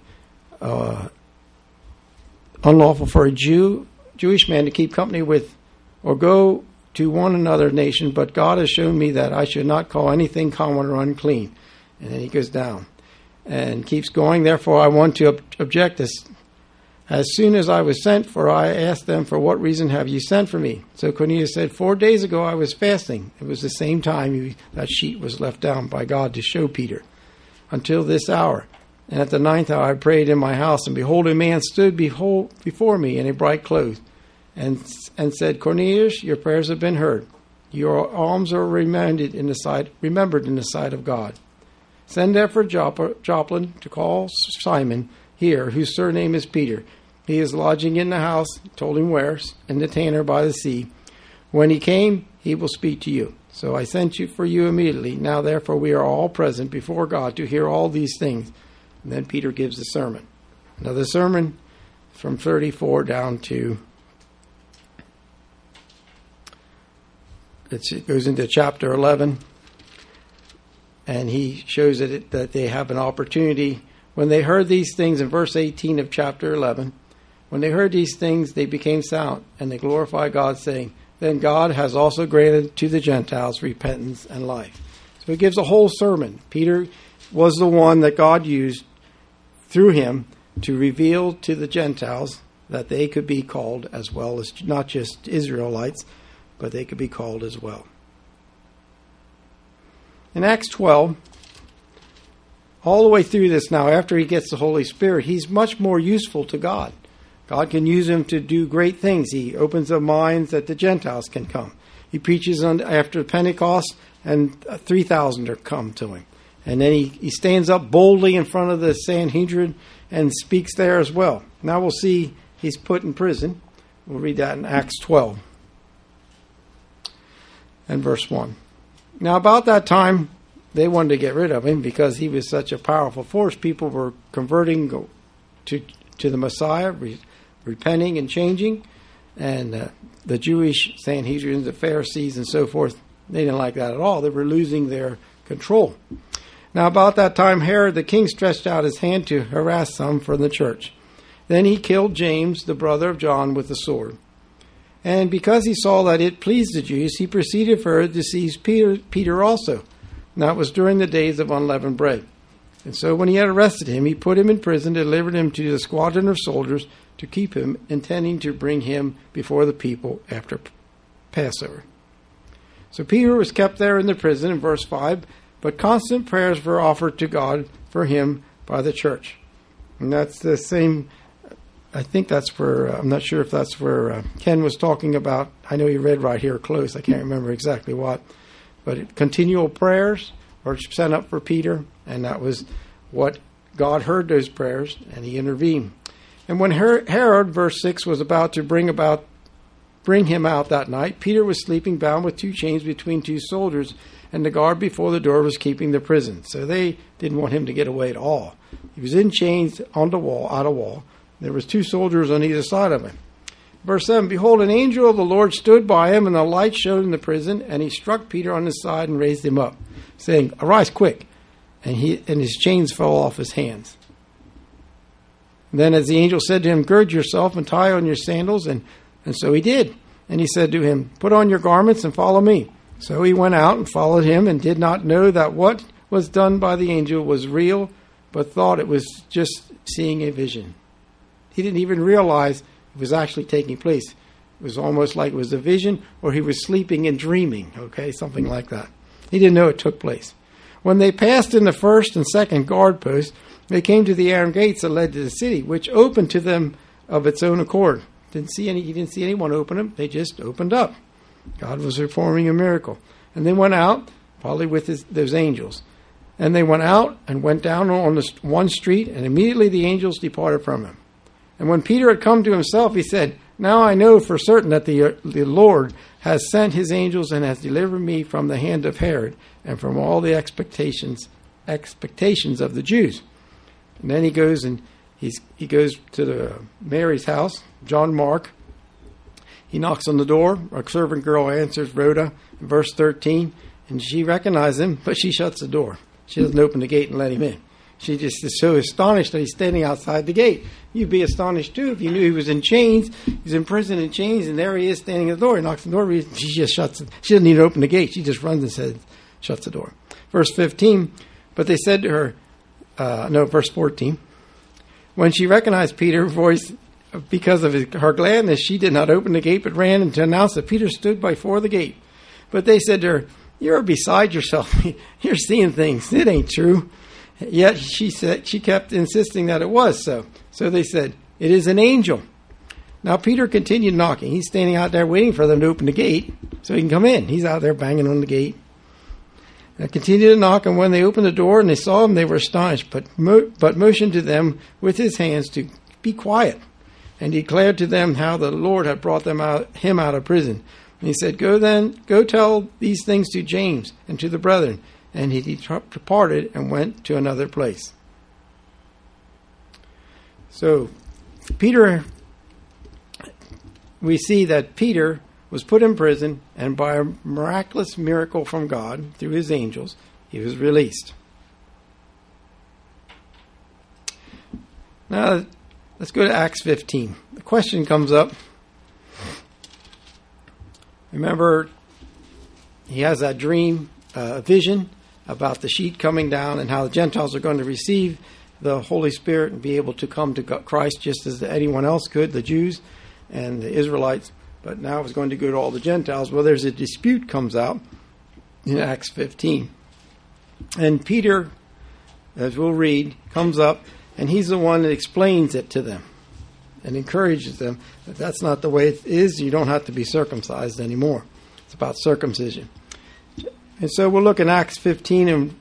unlawful for a Jewish man to keep company with or go to one another nation, but God has shown me that I should not call anything common or unclean. And then he goes down and keeps going. Therefore, I want to object this. As soon as I was sent for, I asked them, for what reason have you sent for me? So Cornelius said, 4 days ago I was fasting. It was the same time that sheet was left down by God to show Peter, until this hour. And at the 9th hour I prayed in my house, and behold, a man stood before me in a bright clothes, and said, Cornelius, your prayers have been heard. Your alms are remembered in the sight of God. Send therefore Joplin to call Simon here, whose surname is Peter. He is lodging in the house, told him where, in the tanner by the sea. When he came, he will speak to you. So I sent you for you immediately. Now therefore we are all present before God to hear all these things. And then Peter gives the sermon. Now the sermon from 34 down to, it goes into chapter 11. And he shows that they have an opportunity. When they heard these things in verse 18 of chapter 11, when they heard these things, they became silent, and they glorified God, saying, then God has also granted to the Gentiles repentance and life. So he gives a whole sermon. Peter was the one that God used through him to reveal to the Gentiles that they could be called as well as not just Israelites, but they could be called as well. In Acts 12, all the way through this now, after he gets the Holy Spirit, he's much more useful to God. God can use him to do great things. He opens up minds that the Gentiles can come. He preaches after Pentecost, and 3,000 are come to him. And then he stands up boldly in front of the Sanhedrin and speaks there as well. Now we'll see he's put in prison. We'll read that in Acts 12 and verse 1. Now about that time, they wanted to get rid of him because he was such a powerful force. People were converting to the Messiah, repenting and changing. And the Jewish Sanhedrin, the Pharisees and so forth, they didn't like that at all. They were losing their control. Now about that time, Herod the king stretched out his hand to harass some from the church. Then he killed James, the brother of John, with the sword. And because he saw that it pleased the Jews, he proceeded further to seize Peter also. And that was during the days of unleavened bread. And so when he had arrested him, he put him in prison, delivered him to the squadron of soldiers to keep him, intending to bring him before the people after Passover. So Peter was kept there in the prison in verse 5, but constant prayers were offered to God for him by the church. And that's the same, I think that's where, I'm not sure if that's where Ken was talking about. I know he read right here close, I can't remember exactly what. But continual prayers were sent up for Peter, and that was what God heard those prayers, and he intervened. And when Herod, verse 6, was about to bring him out that night, Peter was sleeping bound with two chains between two soldiers, and the guard before the door was keeping the prison. So they didn't want him to get away at all. He was in chains on the wall, out of wall. There was two soldiers on either side of him. Verse 7, behold, an angel of the Lord stood by him, and a light showed in the prison, and he struck Peter on his side and raised him up, saying, arise quick. And his chains fell off his hands. And then as the angel said to him, gird yourself and tie on your sandals, and so he did. And he said to him, put on your garments and follow me. So he went out and followed him, and did not know that what was done by the angel was real, but thought it was just seeing a vision. He didn't even realize it was actually taking place. It was almost like it was a vision, or he was sleeping and dreaming, something like that. He didn't know it took place. When they passed in the first and second guard posts, they came to the iron gates that led to the city, which opened to them of its own accord. He didn't see anyone open them. They just opened up. God was performing a miracle. And they went out, probably with those angels. And they went out and went down on one street, and immediately the angels departed from him. And when Peter had come to himself, he said, now I know for certain that the Lord has sent his angels and has delivered me from the hand of Herod and from all the expectations of the Jews. And then he goes and he goes to Mary's house, John Mark. He knocks on the door. A servant girl answers, Rhoda, in verse 13, and she recognizes him, but she shuts the door. She doesn't open the gate and let him in. She just is so astonished that he's standing outside the gate. You'd be astonished too if you knew he was in chains. He's in prison in chains, and there he is standing at the door. He knocks on the door. She just shuts it. She doesn't even open the gate. She just runs and shuts the door. Verse 15, but they said to her, verse 14, when she recognized Peter's voice because of her gladness, she did not open the gate, but ran and to announce that Peter stood before the gate. But they said to her, you're beside yourself. You're seeing things. It ain't true. Yet she kept insisting that it was so. So they said, it is an angel. Now Peter continued knocking. He's standing out there waiting for them to open the gate so he can come in. He's out there banging on the gate. And continued to knock, and when they opened the door and they saw him, they were astonished, but motioned to them with his hands to be quiet, and declared to them how the Lord had brought him out of prison. And he said, go tell these things to James and to the brethren. And he departed and went to another place. So, we see that Peter was put in prison, and by a miraculous miracle from God, through his angels, he was released. Now, let's go to Acts 15. The question comes up. Remember, he has that dream, vision, about the sheet coming down and how the Gentiles are going to receive the Holy Spirit and be able to come to Christ just as anyone else could, the Jews and the Israelites. But now it's going to go to all the Gentiles. Well, there's a dispute comes out in Acts 15. And Peter, as we'll read, comes up, and he's the one that explains it to them and encourages them that that's not the way it is. You don't have to be circumcised anymore. It's about circumcision. And so we'll look in Acts 15, and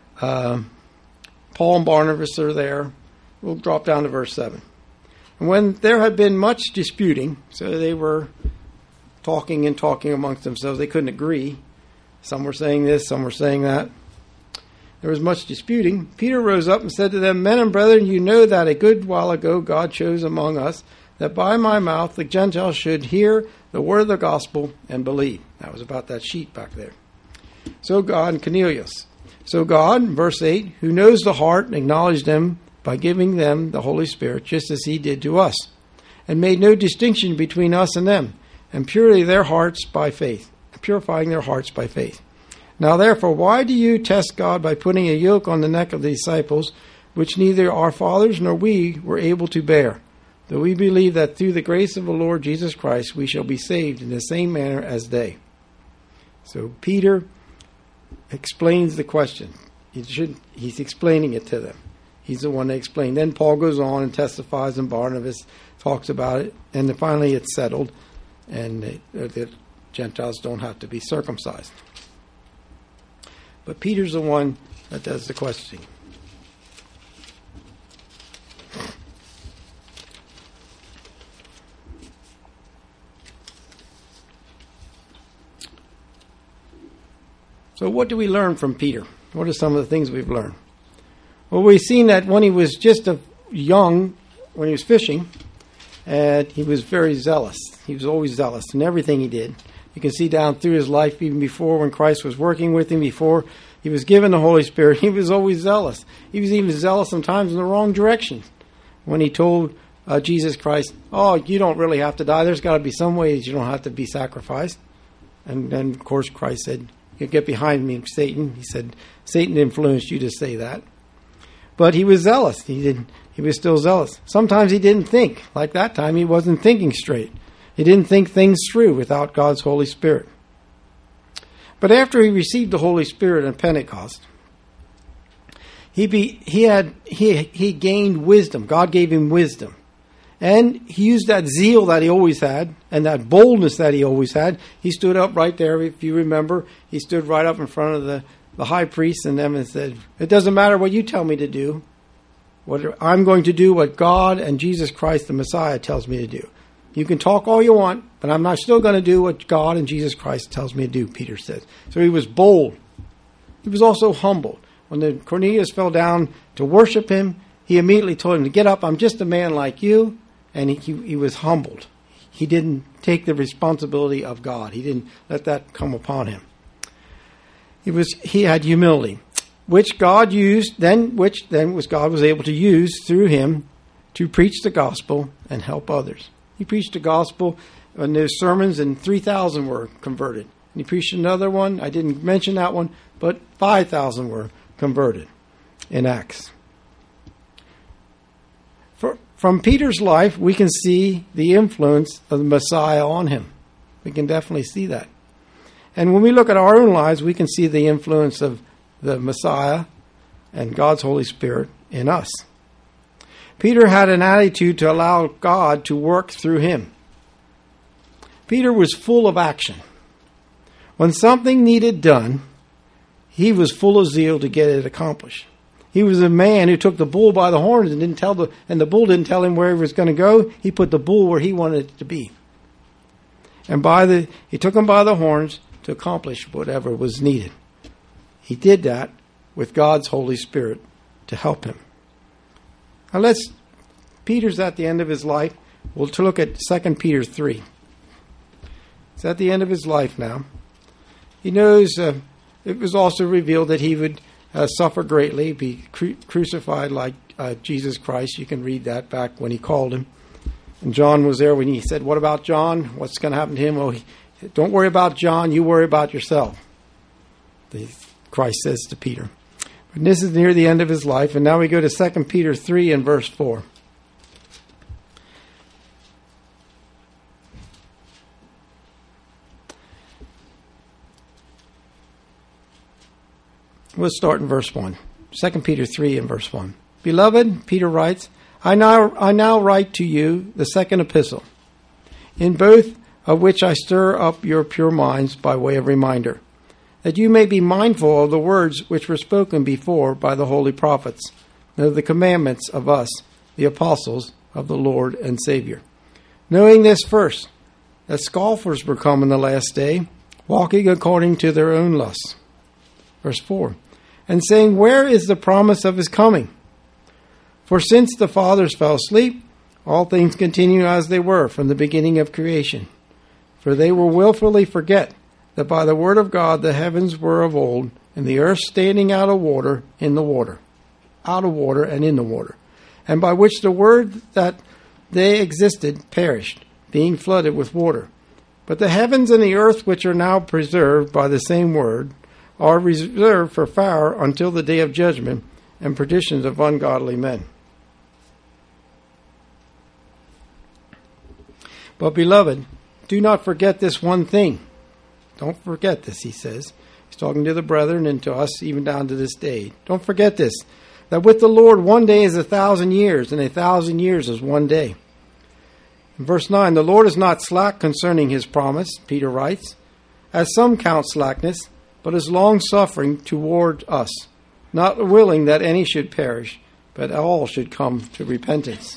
Paul and Barnabas are there. We'll drop down to verse 7. And when there had been much disputing, so they were talking amongst themselves, they couldn't agree. Some were saying this, some were saying that. There was much disputing. Peter rose up and said to them, Men and brethren, you know that a good while ago God chose among us that by my mouth the Gentiles should hear the word of the gospel and believe. That was about that sheet back there. So God, and Cornelius. So God, verse 8, who knows the heart, acknowledged them by giving them the Holy Spirit, just as he did to us, and made no distinction between us and them, and purifying their hearts by faith. Now therefore, why do you test God by putting a yoke on the neck of the disciples, which neither our fathers nor we were able to bear? Though we believe that through the grace of the Lord Jesus Christ we shall be saved in the same manner as they. So Peter explains the question. He's explaining it to them. He's the one that explained. Then Paul goes on and testifies, and Barnabas talks about it, and then finally it's settled, and the Gentiles don't have to be circumcised. But Peter's the one that does the questioning. So what do we learn from Peter? What are some of the things we've learned? Well, we've seen that when he was just young, when he was fishing, and he was very zealous. He was always zealous in everything he did. You can see down through his life, even before when Christ was working with him, before he was given the Holy Spirit, he was always zealous. He was even zealous sometimes in the wrong direction. When he told Jesus Christ, oh, you don't really have to die. There's got to be some ways you don't have to be sacrificed. And then, of course, Christ said, you get behind me, Satan. He said, Satan influenced you to say that. But he was zealous. He was still zealous. Sometimes he didn't think. Like that time, he wasn't thinking straight. He didn't think things through without God's Holy Spirit. But after he received the Holy Spirit at Pentecost, he gained wisdom. God gave him wisdom. And he used that zeal that he always had and that boldness that he always had. He stood up right there, if you remember. He stood right up in front of the high priest and them and said, it doesn't matter what you tell me to do. I'm going to do what God and Jesus Christ, the Messiah, tells me to do. You can talk all you want, but I'm not still going to do what God and Jesus Christ tells me to do, Peter says. So he was bold. He was also humble. When Cornelius fell down to worship him, he immediately told him to get up. I'm just a man like you. And he was humbled. He didn't take the responsibility of God. He didn't let that come upon him. He had humility, which God used, which God was able to use through him to preach the gospel and help others. He preached the gospel in those sermons, and 3,000 were converted. And he preached another one. I didn't mention that one, but 5,000 were converted in Acts. From Peter's life, we can see the influence of the Messiah on him. We can definitely see that. And when we look at our own lives, we can see the influence of the Messiah and God's Holy Spirit in us. Peter had an attitude to allow God to work through him. Peter was full of action. When something needed done, he was full of zeal to get it accomplished. He was a man who took the bull by the horns and the bull didn't tell him where he was going to go. He put the bull where he wanted it to be. And he took him by the horns to accomplish whatever was needed. He did that with God's Holy Spirit to help him. Now Peter's at the end of his life. We'll look at 2 Peter 3. He's at the end of his life now. He knows it was also revealed that he would suffer greatly, be crucified like Jesus Christ. You can read that back when he called him. And John was there when he said, what about John? What's going to happen to him? Well, don't worry about John. You worry about yourself. Christ says to Peter. And this is near the end of his life. And now we go to 2 Peter 3 and verse 4. Let's start in verse 1. 2 Peter 3 and verse 1. Beloved, Peter writes, I now write to you the second epistle, in both of which I stir up your pure minds by way of reminder, that you may be mindful of the words which were spoken before by the holy prophets, and of the commandments of us, the apostles of the Lord and Savior. Knowing this first, that scoffers were come in the last day, walking according to their own lusts. Verse 4. And saying, where is the promise of his coming? For since the fathers fell asleep, all things continue as they were from the beginning of creation. For they will willfully forget that by the word of God the heavens were of old, and the earth standing out of water, in the water, out of water and in the water, and by which the word that they existed perished, being flooded with water. But the heavens and the earth, which are now preserved by the same word, are reserved for fire until the day of judgment and perditions of ungodly men. But beloved, do not forget this one thing. Don't forget this, he says. He's talking to the brethren and to us even down to this day. Don't forget this, that with the Lord 1 day is 1,000 years, and 1,000 years is 1 day. In verse 9, the Lord is not slack concerning his promise, Peter writes, as some count slackness, but is long-suffering toward us, not willing that any should perish, but all should come to repentance.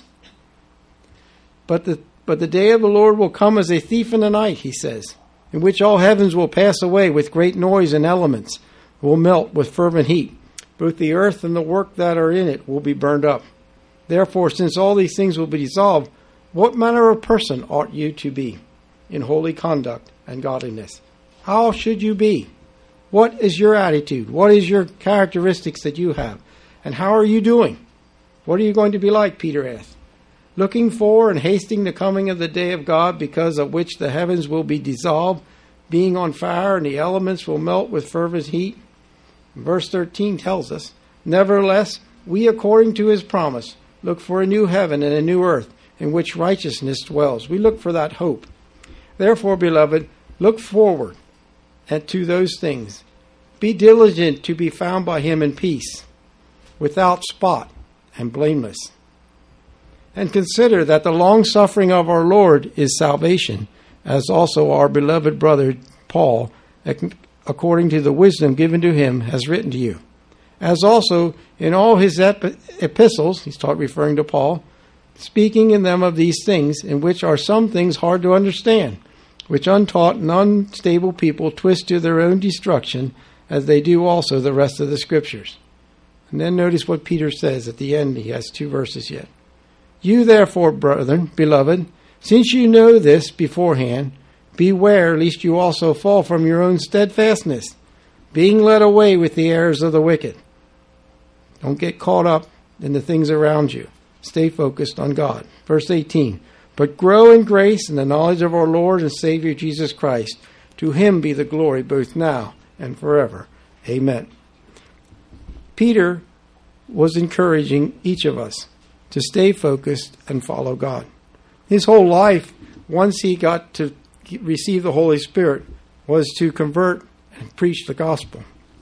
But the day of the Lord will come as a thief in the night, he says, in which all heavens will pass away with great noise, and elements will melt with fervent heat. Both the earth and the work that are in it will be burned up. Therefore, since all these things will be dissolved, what manner of person ought you to be in holy conduct and godliness? How should you be? What is your attitude? What is your characteristics that you have? And how are you doing? What are you going to be like, Peter asked? Looking for and hasting the coming of the day of God, because of which the heavens will be dissolved, being on fire, and the elements will melt with fervent heat. Verse 13 tells us, nevertheless, we, according to his promise, look for a new heaven and a new earth, in which righteousness dwells. We look for that hope. Therefore, beloved, look forward and to those things. Be diligent to be found by him in peace, without spot and blameless. And consider that the long-suffering of our Lord is salvation, as also our beloved brother Paul, according to the wisdom given to him, has written to you. As also in all his epistles, he's referring to Paul, speaking in them of these things, in which are some things hard to understand, which untaught and unstable people twist to their own destruction, as they do also the rest of the Scriptures. And then notice what Peter says at the end. He has 2 verses yet. You therefore, brethren, beloved, since you know this beforehand, beware lest you also fall from your own steadfastness, being led away with the errors of the wicked. Don't get caught up in the things around you. Stay focused on God. Verse 18, but grow in grace and the knowledge of our Lord and Savior Jesus Christ. To him be the glory both now and forever. Amen. Peter was encouraging each of us to stay focused and follow God. His whole life, once he got to receive the Holy Spirit, was to convert and preach the gospel.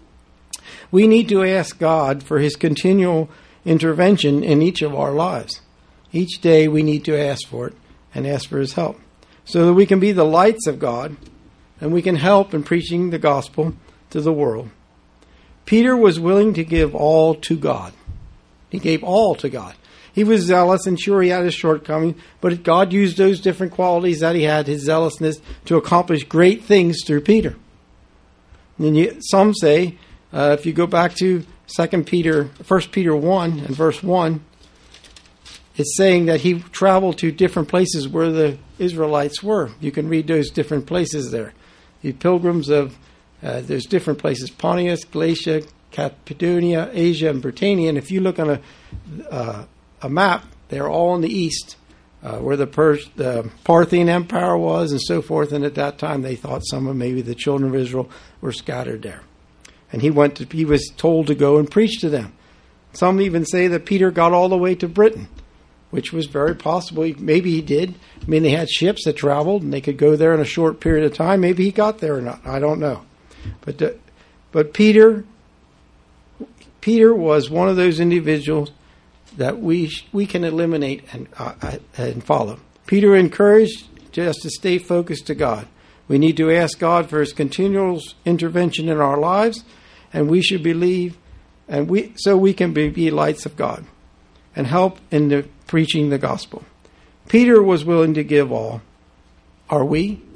We need to ask God for his continual intervention in each of our lives. Each day we need to ask for it and ask for his help, so that we can be the lights of God and we can help in preaching the gospel to the world. Peter was willing to give all to God. He gave all to God. He was zealous, and sure, he had his shortcomings, but God used those different qualities that he had, his zealousness, to accomplish great things through Peter. And some say, if you go back to 1 Peter 1 and verse 1, it's saying that he traveled to different places where the Israelites were. You can read those different places there. The pilgrims of, there's different places, Pontus, Galatia, Cappadocia, Asia, and Britannia. And if you look on a map, they're all in the east, where the Parthian Empire was and so forth. And at that time, they thought some of maybe the children of Israel were scattered there. And he was told to go and preach to them. Some even say that Peter got all the way to Britain, which was very possible. Maybe he did. I mean, they had ships that traveled, and they could go there in a short period of time. Maybe he got there or not. I don't know. But Peter was one of those individuals that we can eliminate and follow. Peter encouraged us to stay focused to God. We need to ask God for His continual intervention in our lives, and we should believe, so we can be lights of God and help in preaching the gospel. Peter was willing to give all. Are we?